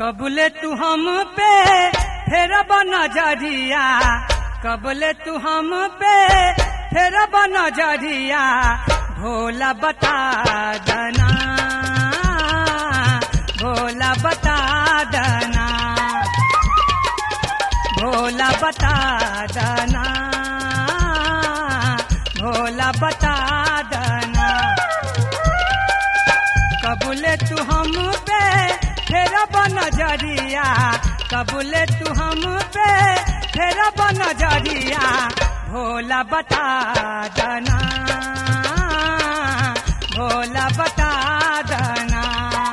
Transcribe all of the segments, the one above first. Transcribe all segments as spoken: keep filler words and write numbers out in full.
कबले तू हम पे फेरब नजरिया, कबले तू हम पे फेरब नजरिया, भोला बता दना, भोला बता दना, भोला बता दना, भोला बता दना। कबले तू हम पे फेरब नजरिया, कबले तू हम पे फेरब नजरिया, भोला बता दना, भोला बता दना,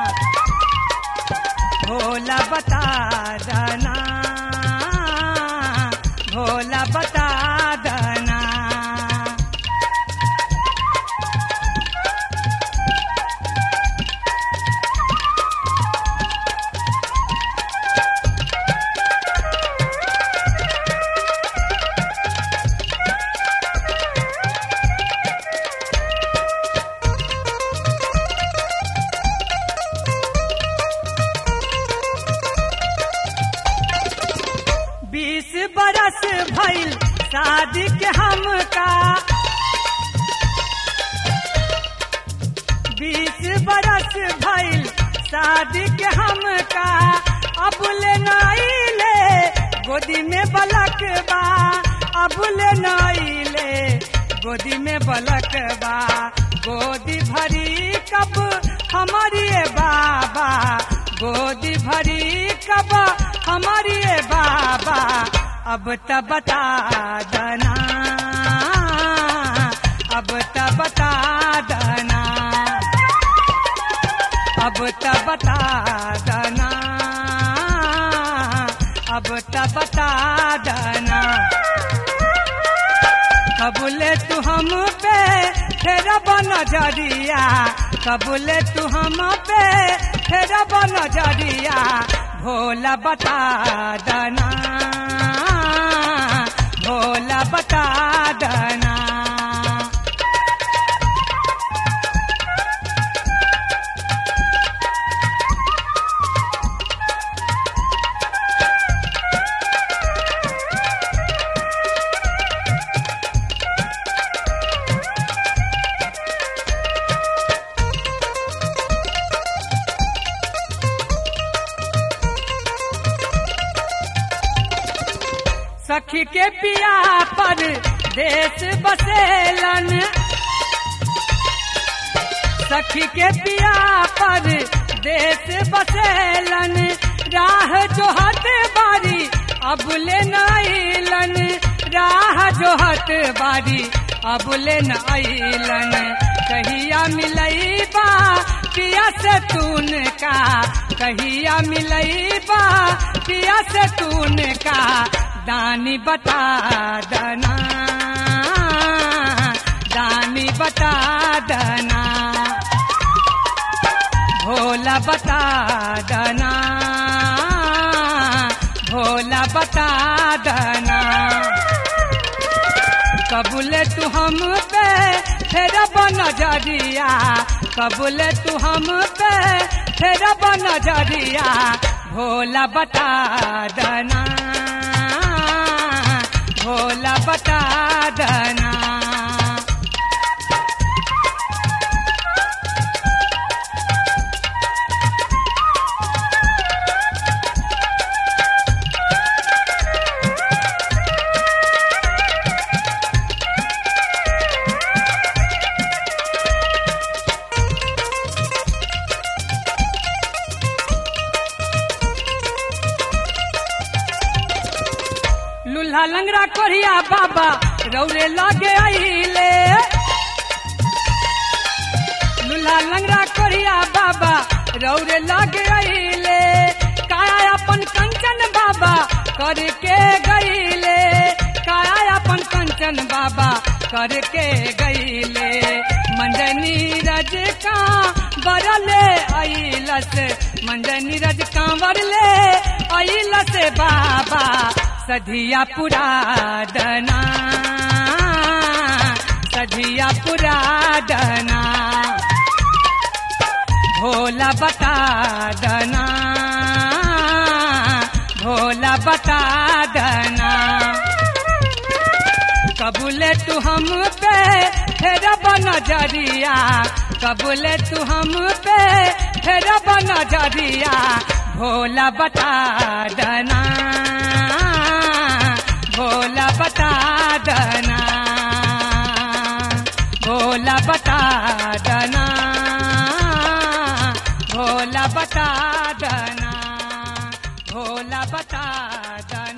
भोला बता दना, भोला बता दना। बीस बरस भइल शादी के हमका, बीस बरस भइल शादी के हमका, अब ले नाइले गोदी में बलक बा, अब ले नाइले गोदी में बलक बा, गोदी भरी कब हमारी बाबा, गोदी भरी कब हमारी बाबा, अब त बता दना, अब त बता दना, अब त बता दना, अब त बता दना। कबले तू हम पे फेरब नजरिया, कबले तू हम पे फेरब नजरिया, भोला बता दना, भोला बता दना। सखी के पिया पर देश बसेलन, सखी के पिया पर देश बसेलन, राह जोहत बारी अब ले नाइलन, राह जोहत बारी अब ले नाइलन, कहिया मिलई बा पिया से तून का, कहिया मिलई बा पिया से तून का, दानी बता दना, दानी बता दना, भोला बता दना, भोला बता दना। कबले तू हम पे फेरब नजरिया, कबले तू हम पे फेरब नजरिया, भोला बता दना, भोला बता दना। लूल्हा लंगड़ा कोरिया बाबा रौरे लागे आइले, लूल्हा लंगड़ा कोरिया बाबा रौरे लागे आइले, काया अपन कंचन बाबा करके गईले, काया अपन कंचन बाबा करके गईले, मंजनी रज का बरले आइलस, मंजनी रज का बरले आइलस बाबा, सधिया पुरा दना, सधिया पुरा दना, भोला बता दना, कबूले तू हम पे फेरब नजरिया, कबूले तू हम पे फेरब नजरिया, भोला बता दना, भोला बता दना, भोला बता दना, भोला बता दना, भोला बता दना।